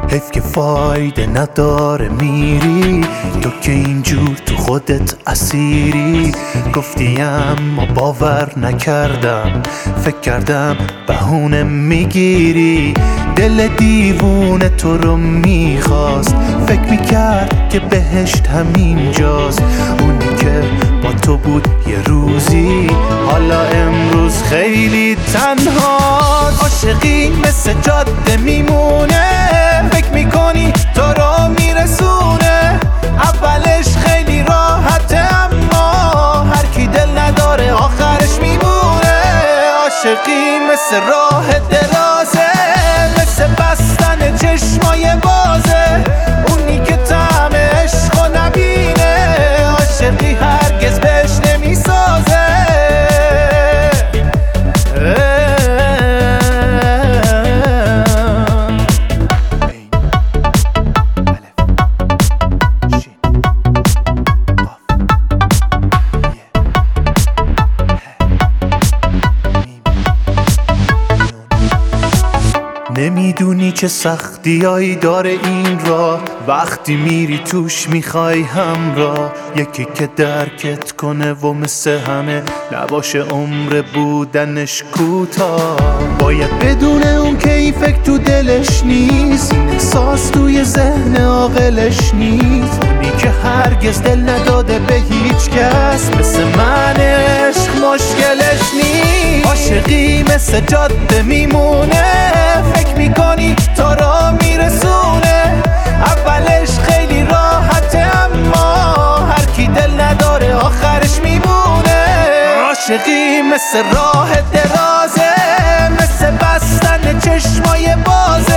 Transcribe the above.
حیف که فایده نداره میری تو که اینجور تو خودت اسیری. گفتی اما باور نکردم، فکر کردم بهونه میگیری. دل دیوونه تو رو میخواست، فکر میکرد که بهشت همینجاست. اونی که با تو بود یه روزی، حالا امروز خیلی تنهاست. عاشقی مثل جاده میمونه، فکر میکنی تو رو میرسونه. اولش خیلی راحته اما هر کی دل نداره آخرش میمونه. عاشقی مثل راه درازه، مثل بستن چشمای بازه. اونی که طعم عشقو نبینه، عاشقی هرگز بهش نمیسازه. نمیدونی چه سختیایی داره این راه، وقتی میری توش میخوای همراه. یکی که درکت کنه و مثل همه نباشه عمر بودنش کوتاه. باید بدونه اون که این فکر تو دلش نیست، این احساس توی ذهن عاقلش نیست. اونی که هرگز دل نداده به هیچ کس، مثل من عشق مشکلش نیست. عاشقی مثل جاده میمونه، فکر میکنی تو را میرسونه. اولش خیلی راحته اما هر کی دل نداره آخرش میمونه. عاشقی مثل راه درازه، مثل بستن چشمای بازه.